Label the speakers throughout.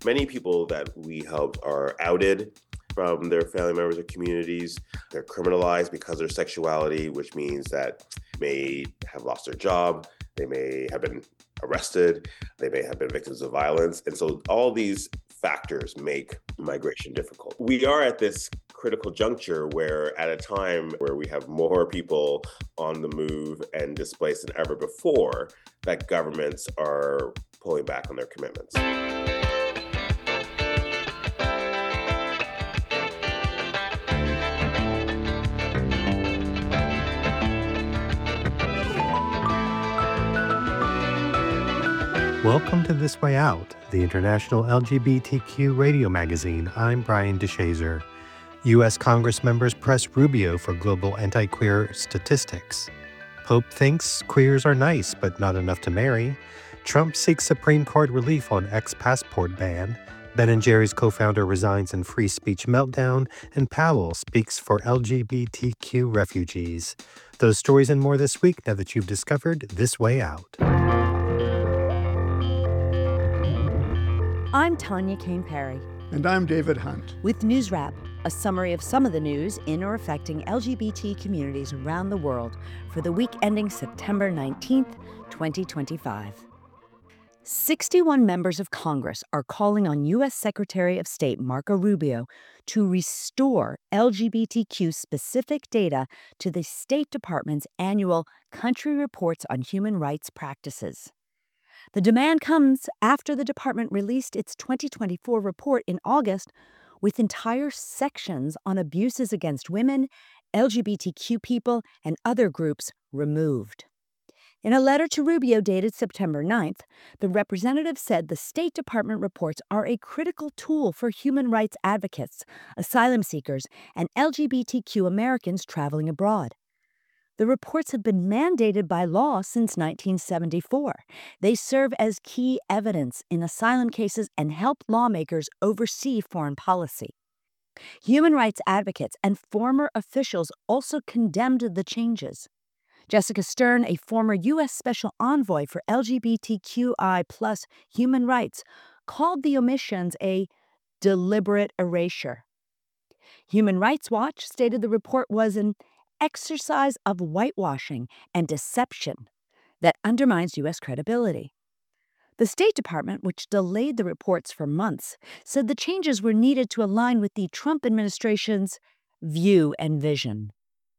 Speaker 1: Many people that we helped are outed from their family members or communities. They're criminalized because of their sexuality, which means that they may have lost their job, they may have been arrested, they may have been victims of violence. And so all these factors make migration difficult. We are at this critical juncture where, at a time where we have more people on the move and displaced than ever before, that governments are pulling back on their commitments.
Speaker 2: Welcome to This Way Out, the international LGBTQ radio magazine. I'm Brian DeShazer. U.S. Congress members press Rubio for global anti-queer statistics. Pope thinks queers are nice, but not enough to marry. Trump seeks Supreme Court relief on ex-passport ban. Ben & Jerry's co-founder resigns in free speech meltdown. And Powell speaks for LGBTQ refugees. Those stories and more this week now that you've discovered This Way Out.
Speaker 3: I'm Tanya Kane Perry.
Speaker 4: And I'm David Hunt.
Speaker 3: With News Wrap, a summary of some of the news in or affecting LGBT communities around the world for the week ending September 19th, 2025. 61 members of Congress are calling on U.S. Secretary of State Marco Rubio to restore LGBTQ-specific data to the State Department's annual Country Reports on Human Rights Practices. The demand comes after the department released its 2024 report in August with entire sections on abuses against women, LGBTQ people, and other groups removed. In a letter to Rubio dated September 9th, the representative said the State Department reports are a critical tool for human rights advocates, asylum seekers, and LGBTQ Americans traveling abroad. The reports have been mandated by law since 1974. They serve as key evidence in asylum cases and help lawmakers oversee foreign policy. Human rights advocates and former officials also condemned the changes. Jessica Stern, a former U.S. Special Envoy for LGBTQI+ human rights, called the omissions a deliberate erasure. Human Rights Watch stated the report was an exercise of whitewashing and deception that undermines U.S. credibility. The State Department, which delayed the reports for months, said the changes were needed to align with the Trump administration's view and vision.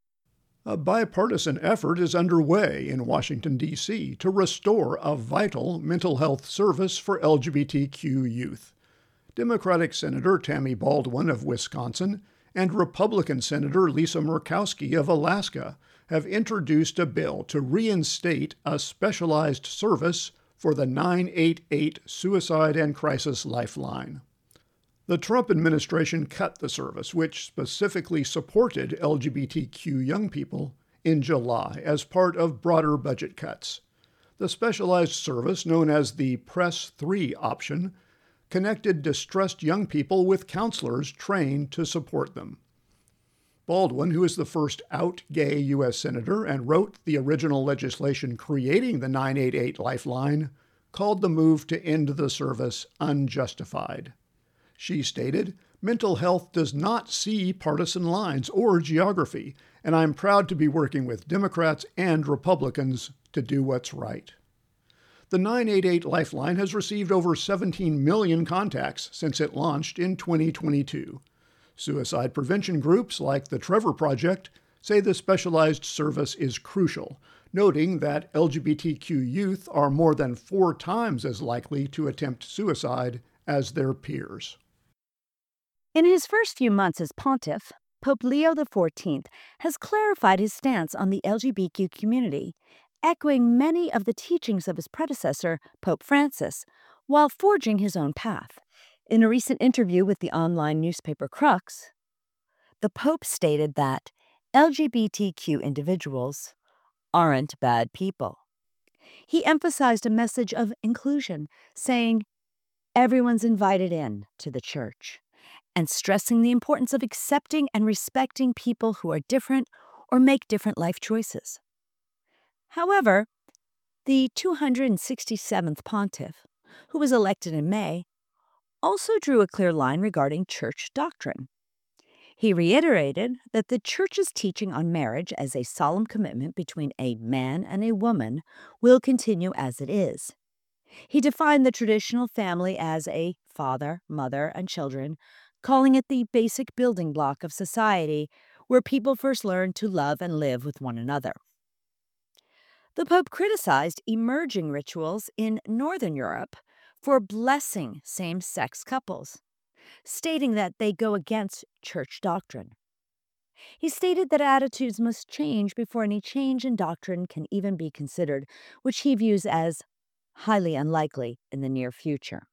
Speaker 4: A bipartisan effort is underway in Washington, D.C. to restore a vital mental health service for LGBTQ youth. Democratic Senator Tammy Baldwin of Wisconsin and Republican Senator Lisa Murkowski of Alaska have introduced a bill to reinstate a specialized service for the 988 Suicide and Crisis Lifeline. The Trump administration cut the service, which specifically supported LGBTQ young people, in July as part of broader budget cuts. The specialized service, known as the Press 3 option, connected distressed young people with counselors trained to support them. Baldwin, who is the first out gay U.S. Senator and wrote the original legislation creating the 988 Lifeline, called the move to end the service unjustified. She stated, "Mental health does not see partisan lines or geography, and I'm proud to be working with Democrats and Republicans to do what's right." The 988 Lifeline has received over 17 million contacts since it launched in 2022. Suicide prevention groups like the Trevor Project say the specialized service is crucial, noting that LGBTQ youth are more than 4 times as likely to attempt suicide as their peers.
Speaker 3: In his first few months as pontiff, Pope Leo XIV has clarified his stance on the LGBTQ community, echoing many of the teachings of his predecessor, Pope Francis, while forging his own path. In a recent interview with the online newspaper Crux, the Pope stated that LGBTQ individuals aren't bad people. He emphasized a message of inclusion, saying, "Everyone's invited in to the church," and stressing the importance of accepting and respecting people who are different or make different life choices. However, the 267th pontiff, who was elected in May, also drew a clear line regarding church doctrine. He reiterated that the Church's teaching on marriage as a solemn commitment between a man and a woman will continue as it is. He defined the traditional family as a father, mother, and children, calling it the basic building block of society where people first learn to love and live with one another. The Pope criticized emerging rituals in Northern Europe for blessing same-sex couples, stating that they go against church doctrine. He stated that attitudes must change before any change in doctrine can even be considered, which he views as highly unlikely in the near future.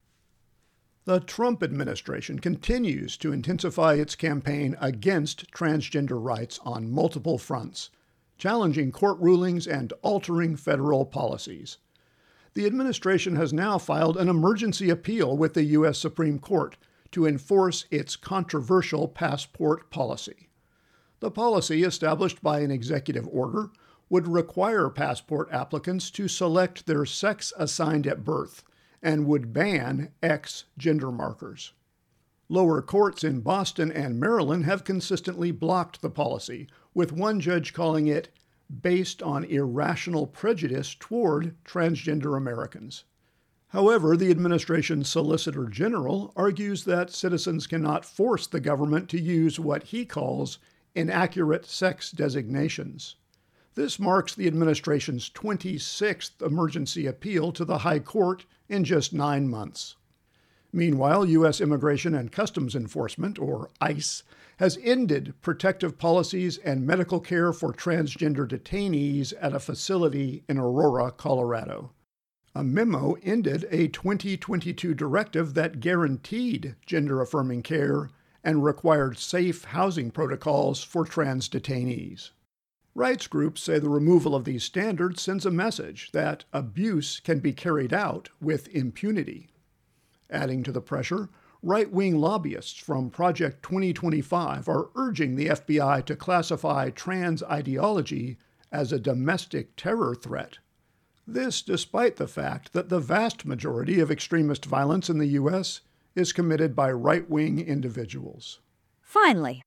Speaker 4: The Trump administration continues to intensify its campaign against transgender rights on multiple fronts, challenging court rulings and altering federal policies. The administration has now filed an emergency appeal with the U.S. Supreme Court to enforce its controversial passport policy. The policy, established by an executive order, would require passport applicants to select their sex assigned at birth and would ban X gender markers. Lower courts in Boston and Maryland have consistently blocked the policy, with one judge calling it based on irrational prejudice toward transgender Americans. However, the administration's Solicitor General argues that citizens cannot force the government to use what he calls inaccurate sex designations. This marks the administration's 26th emergency appeal to the High Court in just 9 months. Meanwhile, U.S. Immigration and Customs Enforcement, or ICE, has ended protective policies and medical care for transgender detainees at a facility in Aurora, Colorado. A memo ended a 2022 directive that guaranteed gender-affirming care and required safe housing protocols for trans detainees. Rights groups say the removal of these standards sends a message that abuse can be carried out with impunity. Adding to the pressure, right-wing lobbyists from Project 2025 are urging the FBI to classify trans ideology as a domestic terror threat. This despite the fact that the vast majority of extremist violence in the U.S. is committed by right-wing individuals.
Speaker 3: Finally,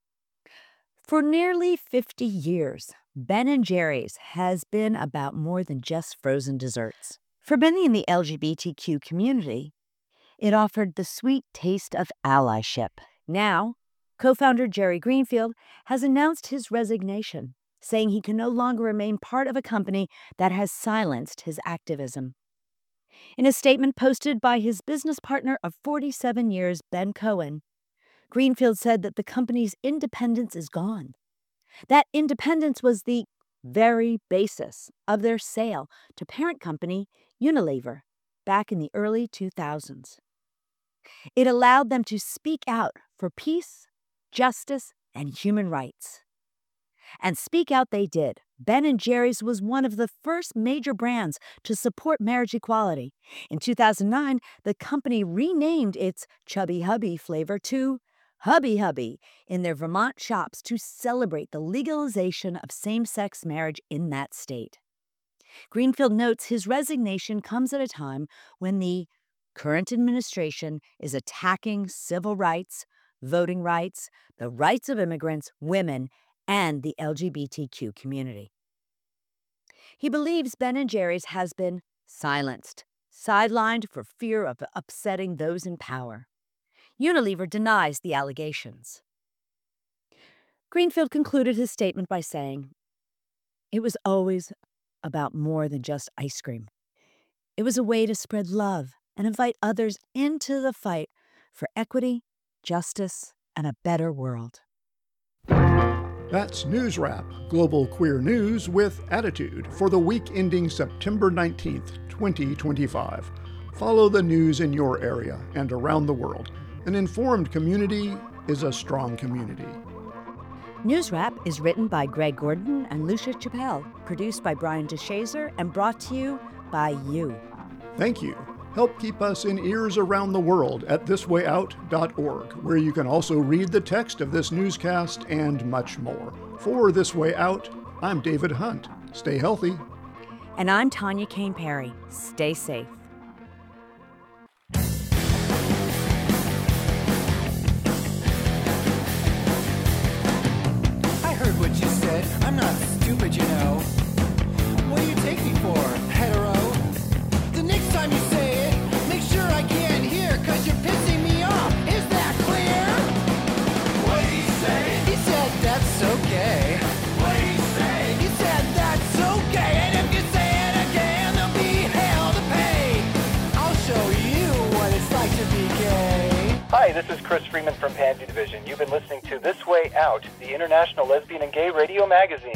Speaker 3: for nearly 50 years, Ben & Jerry's has been about more than just frozen desserts. For many in the LGBTQ community, it offered the sweet taste of allyship. Now, co-founder Jerry Greenfield has announced his resignation, saying he can no longer remain part of a company that has silenced his activism. In a statement posted by his business partner of 47 years, Ben Cohen, Greenfield said that the company's independence is gone. That independence was the very basis of their sale to parent company Unilever back in the early 2000s. It allowed them to speak out for peace, justice, and human rights. And speak out they did. Ben & Jerry's was one of the first major brands to support marriage equality. In 2009, the company renamed its Chubby Hubby flavor to Hubby Hubby in their Vermont shops to celebrate the legalization of same-sex marriage in that state. Greenfield notes his resignation comes at a time when the current administration is attacking civil rights, voting rights, the rights of immigrants, women, and the LGBTQ community. He believes Ben & Jerry's has been silenced, sidelined for fear of upsetting those in power. Unilever denies the allegations. Greenfield concluded his statement by saying, "It was always about more than just ice cream. It was a way to spread love and invite others into the fight for equity, justice, and a better world."
Speaker 4: That's News Wrap, global queer news with attitude for the week ending September 19th, 2025. Follow the news in your area and around the world. An informed community is a strong community.
Speaker 3: News Wrap is written by Greg Gordon and Lucia Chappelle, produced by Brian DeShazer, and brought to you by you.
Speaker 4: Thank you. Help keep us in ears around the world at thiswayout.org, where you can also read the text of this newscast and much more. For This Way Out, I'm David Hunt. Stay healthy.
Speaker 3: And I'm Tanya Kane Perry. Stay safe.
Speaker 5: stupid, you know. What do you take me for, hetero? The next time you say it, make sure I can't hear, 'cause you're pissing me off. Is that clear? What did he say? He said that's okay. What did he say? He said that's okay. And if you say it again, there'll be hell to pay. I'll show you what it's like to be gay.
Speaker 6: Hi, this is Chris Freeman from Pansy Division. You've been listening to This Way Out, the International Lesbian and Gay Radio Magazine.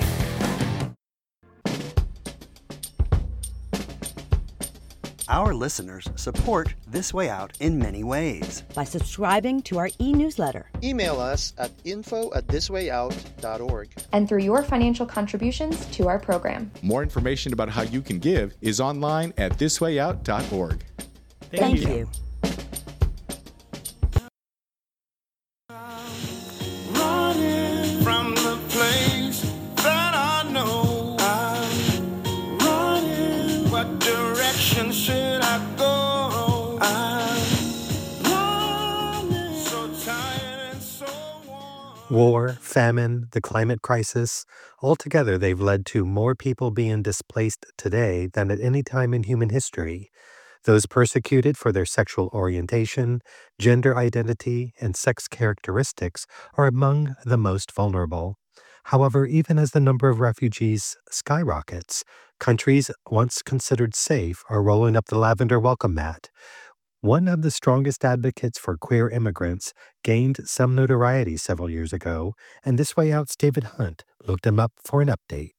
Speaker 7: Our listeners support This Way Out in many ways.
Speaker 3: By subscribing to our e-newsletter.
Speaker 8: Email us at info@thiswayout.org.
Speaker 9: And through your financial contributions to our program.
Speaker 10: More information about how you can give is online at thiswayout.org.
Speaker 3: Thank you.
Speaker 5: Running from the place that I know. I'm running. What direction should I go? I'm running. So tired and so worn.
Speaker 2: War, famine, the climate crisis, altogether they've led to more people being displaced today than at any time in human history. Those persecuted for their sexual orientation, gender identity, and sex characteristics are among the most vulnerable. However, even as the number of refugees skyrockets, countries once considered safe are rolling up the lavender welcome mat. One of the strongest advocates for queer immigrants gained some notoriety several years ago, and This Way Out's David Hunt looked him up for an update.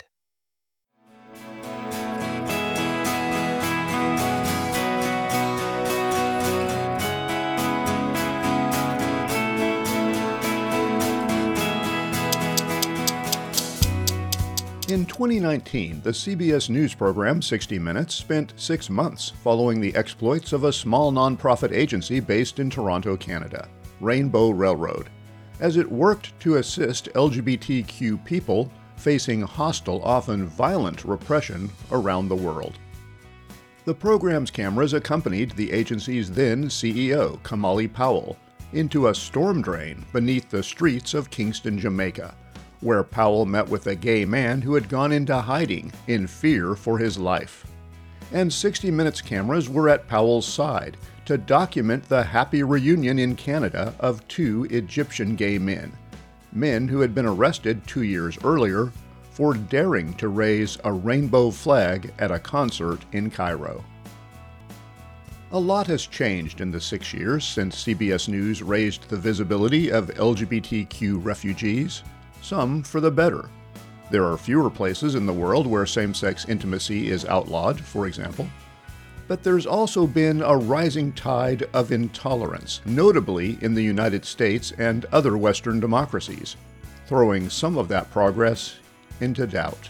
Speaker 4: In 2019, the CBS News program 60 Minutes spent 6 months following the exploits of a small nonprofit agency based in Toronto, Canada, Rainbow Railroad, as it worked to assist LGBTQ people facing hostile, often violent repression around the world. The program's cameras accompanied the agency's then CEO, Kamali Powell, into a storm drain beneath the streets of Kingston, Jamaica, where Powell met with a gay man who had gone into hiding in fear for his life. And 60 Minutes cameras were at Powell's side to document the happy reunion in Canada of 2 Egyptian gay men who had been arrested 2 years earlier for daring to raise a rainbow flag at a concert in Cairo. A lot has changed in the 6 years since CBS News raised the visibility of LGBTQ refugees, some for the better. There are fewer places in the world where same-sex intimacy is outlawed, for example. But there's also been a rising tide of intolerance, notably in the United States and other Western democracies, throwing some of that progress into doubt.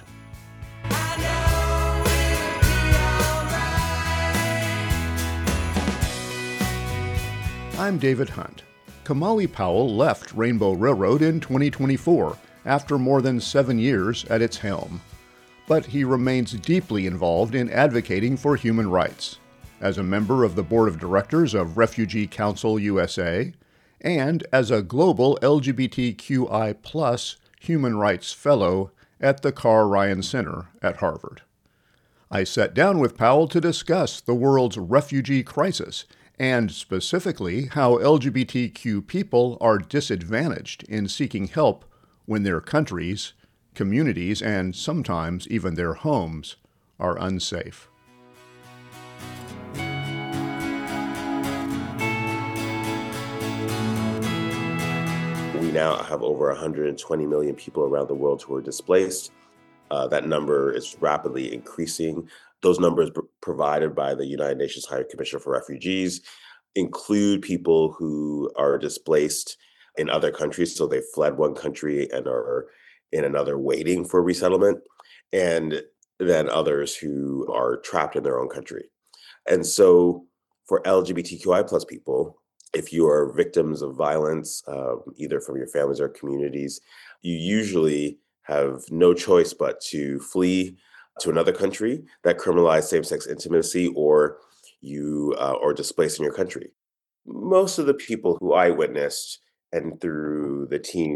Speaker 4: I'm David Hunt. Kamali Powell left Rainbow Railroad in 2024 after more than 7 years at its helm. But he remains deeply involved in advocating for human rights, as a member of the board of directors of Refugee Council USA, and as a global LGBTQI+ human rights fellow at the Carr Ryan Center at Harvard. I sat down with Powell to discuss the world's refugee crisis and specifically how LGBTQ people are disadvantaged in seeking help when their countries, communities, and sometimes even their homes are unsafe.
Speaker 1: We now have over 120 million people around the world who are displaced. That number is rapidly increasing. Those numbers provided by the United Nations High Commissioner for Refugees include people who are displaced in other countries, so they fled one country and are in another waiting for resettlement, and then others who are trapped in their own country. And so for LGBTQI+ people, if you are victims of violence, either from your families or communities, you usually have no choice but to flee to another country that criminalizes same-sex intimacy, or you or displaced in your country. Most of the people who I witnessed, and through the team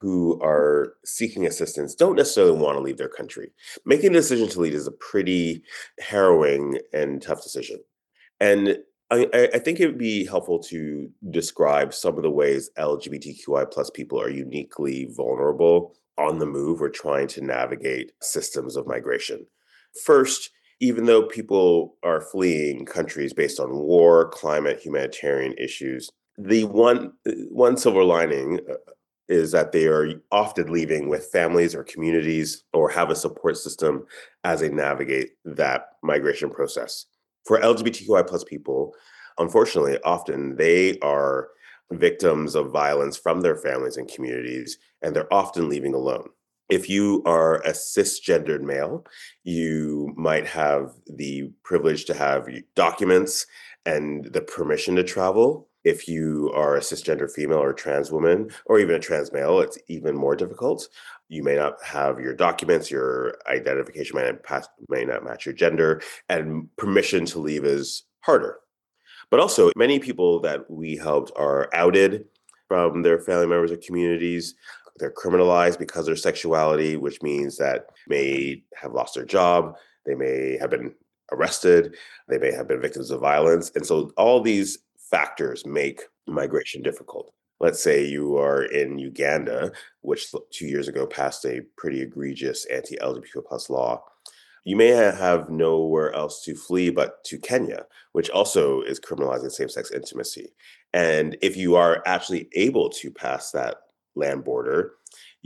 Speaker 1: who are seeking assistance don't necessarily want to leave their country. Making a decision to leave is a pretty harrowing and tough decision. And I think it would be helpful to describe some of the ways LGBTQI plus people are uniquely vulnerable on the move or trying to navigate systems of migration. First, even though people are fleeing countries based on war, climate, humanitarian issues, the one silver lining is that they are often leaving with families or communities or have a support system as they navigate that migration process. For LGBTQI plus people, unfortunately, often they are victims of violence from their families and communities, and they're often leaving alone. If you are a cisgendered male, you might have the privilege to have documents and the permission to travel. If you are a cisgender female or a trans woman, or even a trans male, it's even more difficult. You may not have your documents, your identification may not match your gender, and permission to leave is harder. But also, many people that we helped are outed from their family members or communities. They're criminalized because of their sexuality, which means that may have lost their job, they may have been arrested, they may have been victims of violence. And so all these factors make migration difficult. Let's say you are in Uganda, which 2 years ago passed a pretty egregious anti-LGBTQ plus law. You may have nowhere else to flee but to Kenya, which also is criminalizing same-sex intimacy. And if you are actually able to pass that land border,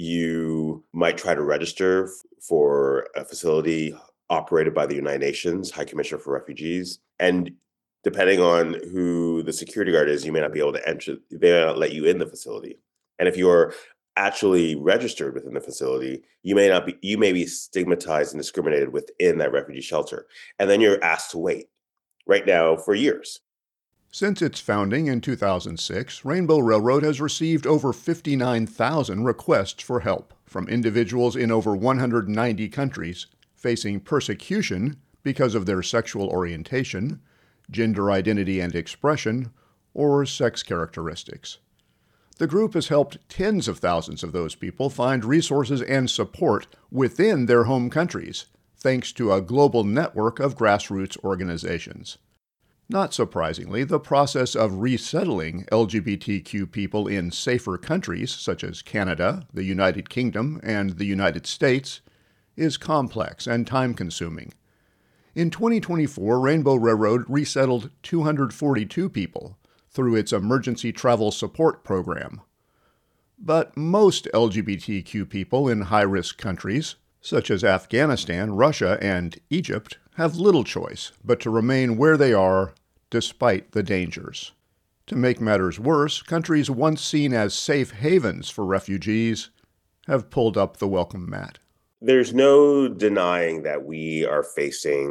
Speaker 1: you might try to register for a facility operated by the United Nations High Commissioner for Refugees. And depending on who the security guard is, you may not be able to enter, they may not let you in the facility. And if you're actually registered within the facility, you may be stigmatized and discriminated within that refugee shelter. And then you're asked to wait right now for years.
Speaker 4: Since its founding in 2006, Rainbow Railroad has received over 59,000 requests for help from individuals in over 190 countries facing persecution because of their sexual orientation, gender identity and expression, or sex characteristics. The group has helped tens of thousands of those people find resources and support within their home countries, thanks to a global network of grassroots organizations. Not surprisingly, the process of resettling LGBTQ people in safer countries, such as Canada, the United Kingdom, and the United States, is complex and time-consuming. In 2024, Rainbow Railroad resettled 242 people through its Emergency Travel Support Program. But most LGBTQ people in high-risk countries, such as Afghanistan, Russia, and Egypt, have little choice but to remain where they are despite the dangers. To make matters worse, countries once seen as safe havens for refugees have pulled up the welcome mat.
Speaker 1: There's no denying that we are facing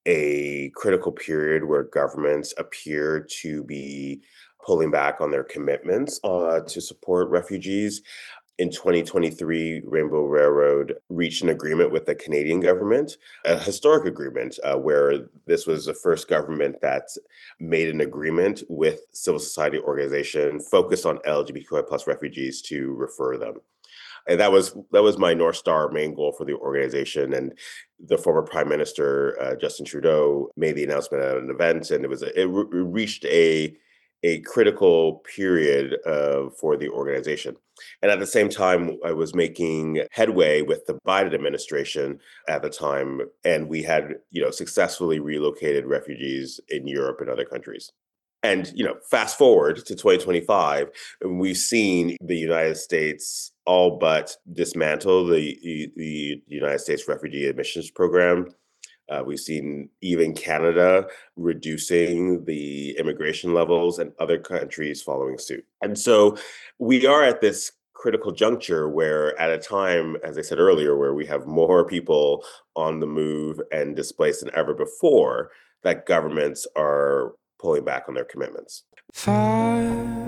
Speaker 1: a critical period where governments appear to be pulling back on their commitments to support refugees. In 2023, Rainbow Railroad reached an agreement with the Canadian government, a historic agreement where this was the first government that made an agreement with civil society organization focused on LGBTQI plus refugees to refer them. And that was my North Star main goal for the organization. And the former Prime Minister, Justin Trudeau, made the announcement at an event, and it reached a critical period for the organization. And at the same time, I was making headway with the Biden administration at the time, and we had, successfully relocated refugees in Europe and other countries. And, fast forward to 2025, we've seen the United States all but dismantle the United States Refugee Admissions Program. We've seen even Canada reducing the immigration levels and other countries following suit. And so we are at this critical juncture where, at a time, as I said earlier, where we have more people on the move and displaced than ever before, that governments are pulling back on their commitments.
Speaker 8: Far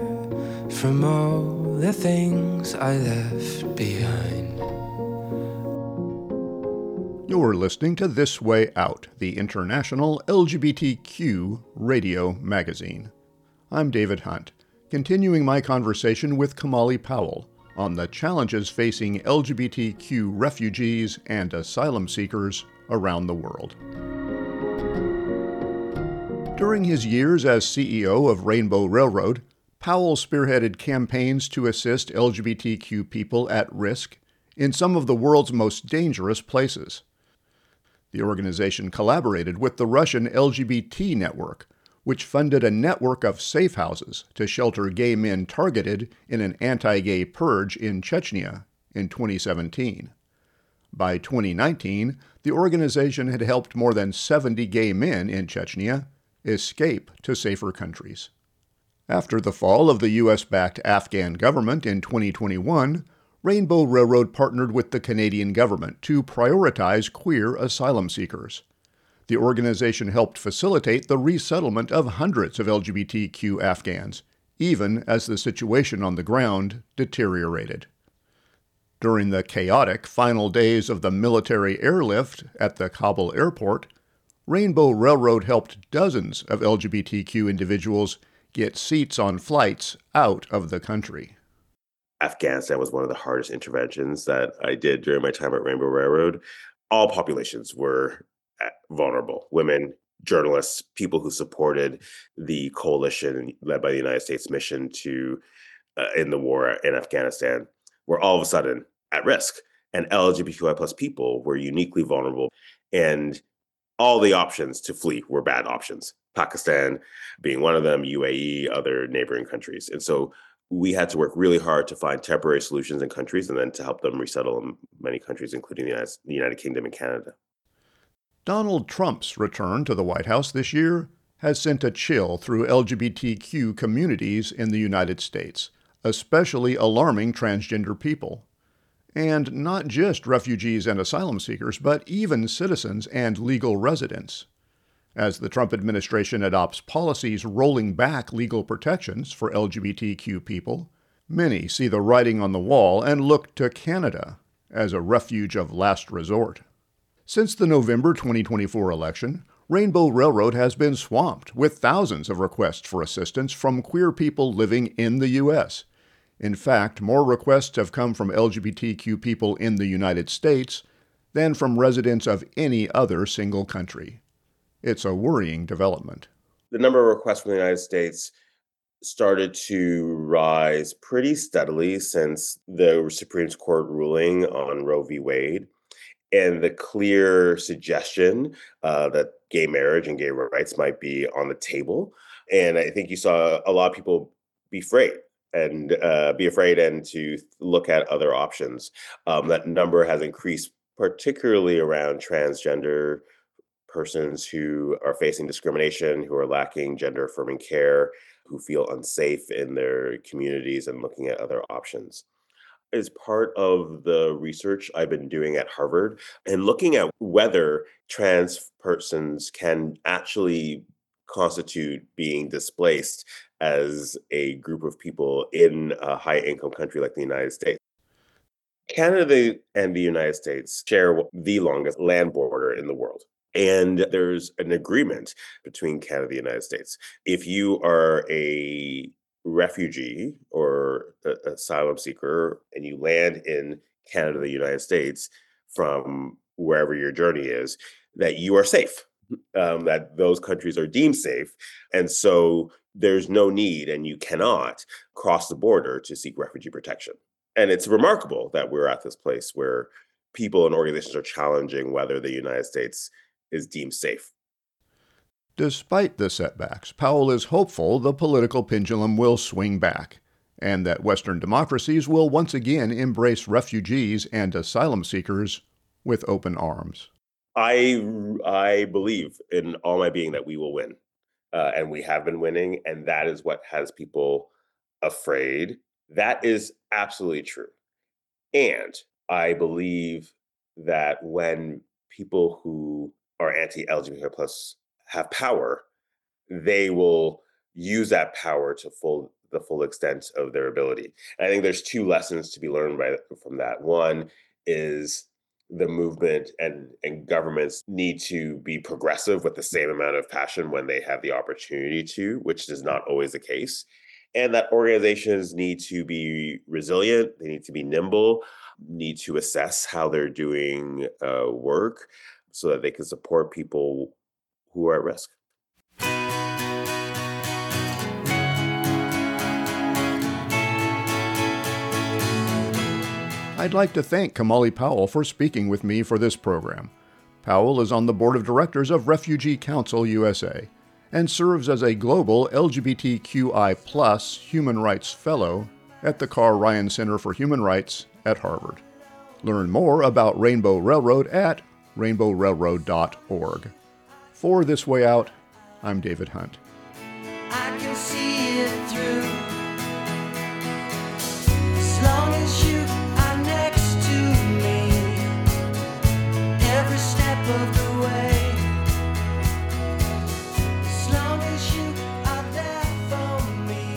Speaker 8: from all the things I left behind.
Speaker 4: You're listening to This Way Out, the international LGBTQ radio magazine. I'm David Hunt, continuing my conversation with Kamali Powell, on the challenges facing LGBTQ refugees and asylum seekers around the world. During his years as CEO of Rainbow Railroad, Powell spearheaded campaigns to assist LGBTQ people at risk in some of the world's most dangerous places. The organization collaborated with the Russian LGBT Network, which funded a network of safe houses to shelter gay men targeted in an anti-gay purge in Chechnya in 2017. By 2019, the organization had helped more than 70 gay men in Chechnya escape to safer countries. After the fall of the U.S.-backed Afghan government in 2021, Rainbow Railroad partnered with the Canadian government to prioritize queer asylum seekers. The organization helped facilitate the resettlement of hundreds of LGBTQ Afghans, even as the situation on the ground deteriorated. During the chaotic final days of the military airlift at the Kabul airport, Rainbow Railroad helped dozens of LGBTQ individuals get seats on flights out of the country.
Speaker 1: Afghanistan was one of the hardest interventions that I did during my time at Rainbow Railroad. All populations were vulnerable: women, journalists, people who supported the coalition led by the United States mission to in the war in Afghanistan were all of a sudden at risk. And LGBTQI plus people were uniquely vulnerable. And all the options to flee were bad options. Pakistan being one of them, UAE, other neighboring countries. And so we had to work really hard to find temporary solutions in countries and then to help them resettle in many countries, including the United Kingdom and Canada.
Speaker 4: Donald Trump's return to the White House this year has sent a chill through LGBTQ communities in the United States, especially alarming transgender people. And not just refugees and asylum seekers, but even citizens and legal residents. As the Trump administration adopts policies rolling back legal protections for LGBTQ people, many see the writing on the wall and look to Canada as a refuge of last resort. Since the November 2024 election, Rainbow Railroad has been swamped with thousands of requests for assistance from queer people living in the U.S. In fact, more requests have come from LGBTQ people in the United States than from residents of any other single country. It's a worrying development.
Speaker 1: The number of requests from the United States started to rise pretty steadily since the Supreme Court ruling on Roe v. Wade, and the clear suggestion that gay marriage and gay rights might be on the table. And I think you saw a lot of people be afraid and to look at other options. That number has increased, particularly around transgender persons who are facing discrimination, who are lacking gender-affirming care, who feel unsafe in their communities, and looking at other options. As part of the research I've been doing at Harvard and looking at whether trans persons can actually constitute being displaced as a group of people in a high-income country like the United States. Canada and the United States share the longest land border in the world. And there's an agreement between Canada and the United States. If you are a refugee or asylum seeker and you land in Canada, the United States, from wherever your journey is, that you are safe, that those countries are deemed safe. And so there's no need and you cannot cross the border to seek refugee protection. And it's remarkable that we're at this place where people and organizations are challenging whether the United States is deemed safe.
Speaker 4: Despite the setbacks, Powell is hopeful the political pendulum will swing back, and that Western democracies will once again embrace refugees and asylum seekers with open arms.
Speaker 1: I believe in all my being that we will win, and we have been winning, and that is what has people afraid. That is absolutely true. And I believe that when people who are anti-LGBTQ plus have power, they will use that power to the full extent of their ability. And I think there's two lessons to be learned from that. One is the movement and governments need to be progressive with the same amount of passion when they have the opportunity to, which is not always the case. and that organizations need to be resilient, they need to be nimble, need to assess how they're doing work so that they can support people who are at risk.
Speaker 4: I'd like to thank Kamali Powell for speaking with me for this program. Powell is on the board of directors of Refugee Council USA and serves as a global LGBTQI+ Human Rights Fellow at the Carl Ryan Center for Human Rights at Harvard. Learn more about Rainbow Railroad at rainbowrailroad.org. For This Way Out, I'm David Hunt.
Speaker 5: I can see it through. As long as you are next to me, every step of the way. As long as you are there for me,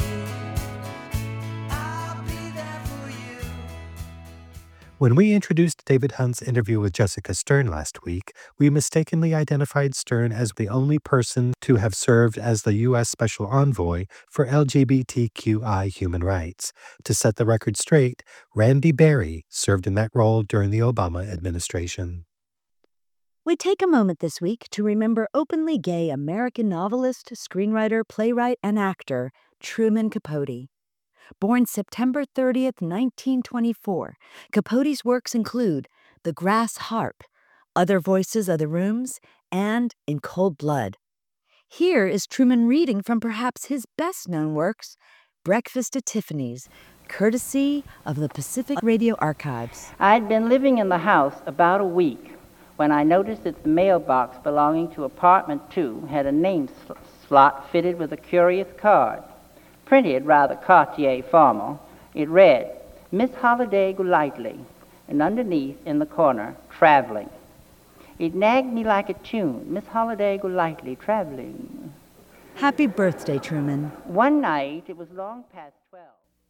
Speaker 5: I'll be there for you.
Speaker 2: When we introduced David Hunt's interview with Jessica Stern last week, we mistakenly identified Stern as the only person to have served as the U.S. Special Envoy for LGBTQI human rights. To set the record straight, Randy Berry served in that role during the Obama administration.
Speaker 3: We take a moment this week to remember openly gay American novelist, screenwriter, playwright, and actor Truman Capote. Born September 30th, 1924, Capote's works include The Grass Harp, Other Voices, Other Rooms, and In Cold Blood. Here is Truman reading from perhaps his best-known works, Breakfast at Tiffany's, courtesy of the Pacific Radio Archives.
Speaker 11: I'd been living in the house about a week when I noticed that the mailbox belonging to apartment 2 had a name slot fitted with a curious card. Printed rather Cartier formal, it read, Miss Holiday Golightly, and underneath in the corner, traveling. It nagged me like a tune, Miss Holiday Golightly, traveling.
Speaker 3: Happy birthday, Truman.
Speaker 11: One night, it was long past 12.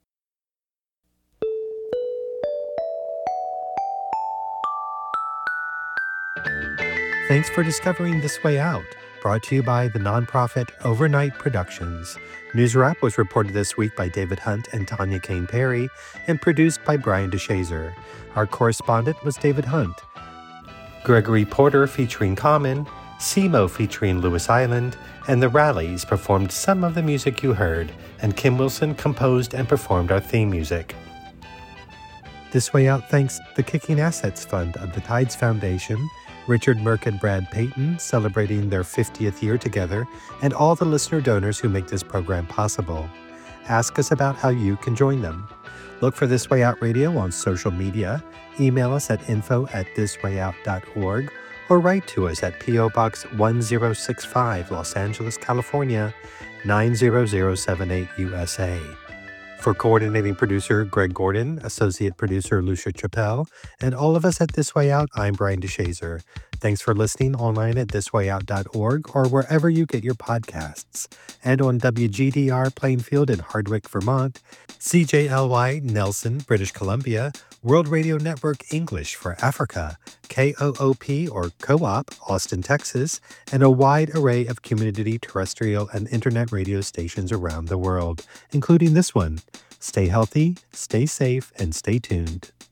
Speaker 2: Thanks for discovering This Way Out, brought to you by the nonprofit Overnight Productions. News Wrap was reported this week by David Hunt and Tanya Kane Perry and produced by Brian DeShazer. Our correspondent was David Hunt. Gregory Porter featuring Common, SEMO featuring Lewis Island, and The Rallies performed some of the music you heard, and Kim Wilson composed and performed our theme music. This Way Out thanks the Kicking Assets Fund of the Tides Foundation, Richard Merck and Brad Payton celebrating their 50th year together, and all the listener donors who make this program possible. Ask us about how you can join them. Look for This Way Out Radio on social media, email us at info@thiswayout.org, or write to us at P.O. Box 1065, Los Angeles, California, 90078 USA. For coordinating producer Greg Gordon, associate producer Lucia Chappelle, and all of us at This Way Out, I'm Brian DeShazer. Thanks for listening online at thiswayout.org or wherever you get your podcasts, and on WGDR Plainfield in Hardwick, Vermont, CJLY Nelson, British Columbia, World Radio Network English for Africa, KOOP or Co-op, Austin, Texas, and a wide array of community terrestrial and internet radio stations around the world, including this one. Stay healthy, stay safe, and stay tuned.